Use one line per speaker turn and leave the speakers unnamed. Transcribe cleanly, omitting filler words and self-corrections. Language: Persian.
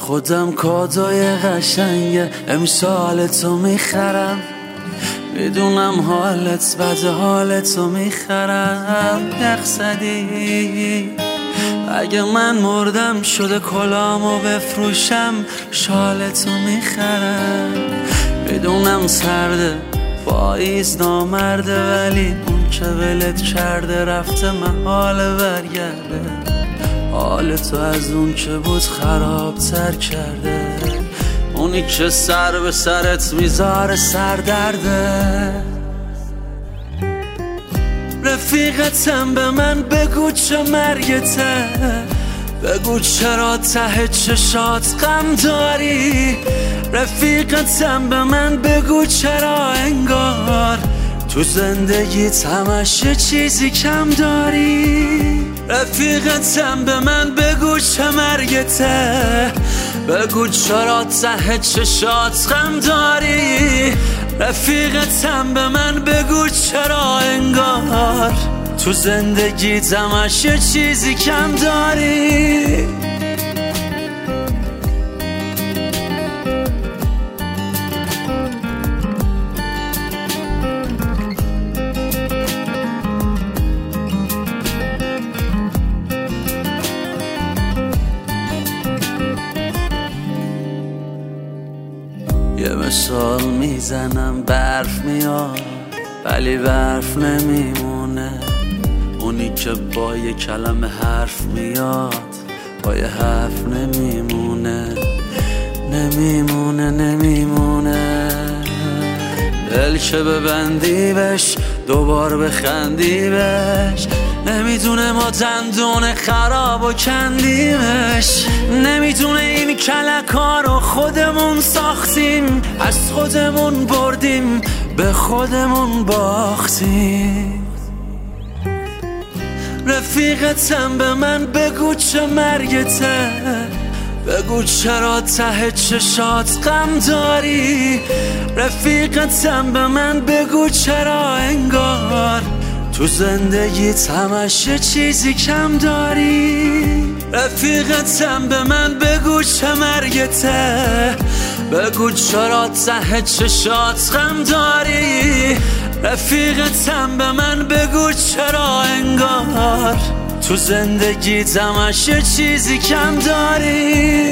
خودم کادوی قشنگ امسال تو میخرم، میدونم حالت بد، حالتو میخرم. یخزدی اگه من مردم شده کلامو بفروشم، شالتو میخرم. میدونم سرده پاییز نامرده، ولی اون که ولت کرده رفته محال برگرده. حال تو از اون که بود خرابتر کرده، اونی که سر به سرت میذاره سردرده. رفیقتم به من بگو چه مرگته، بگو چرا ته چشات غم داری. رفیقتم به من بگو چرا انگار تو زندگیت همش یه چیزی کم داری. رفیقتم به من بگو چه مرگته، بگو چرا ته چشات غم داری. رفیقتم به من بگو چرا انگار تو زندگیت همش یه چیزی کم داری. یه مثال میزنم برف میاد ولی برف نمیمونه، اونی که با یه کلمه حرف میاد با یه حرف نمیمونه. دل که ببندی بهش دوبار بخندی بهش، نمیدونه ما دندون خراب و کندیمش. نمیدونه این کلکا رو خودمون ساختیم، از خودمون بردیم به خودمون باختیم. رفیقتم به من بگو چه مرگته، بگو چرا ته چشات غم داری. رفیقتم به من بگو چرا انگار تو زندگیت همش یه چیزی کم داری. رفیقتم به من بگو چه مرگته، بگو چرا ته چشات غم داری. رفیقتم به من بگو چرا انگار تو زندگیت همش یه چیزی کم داری.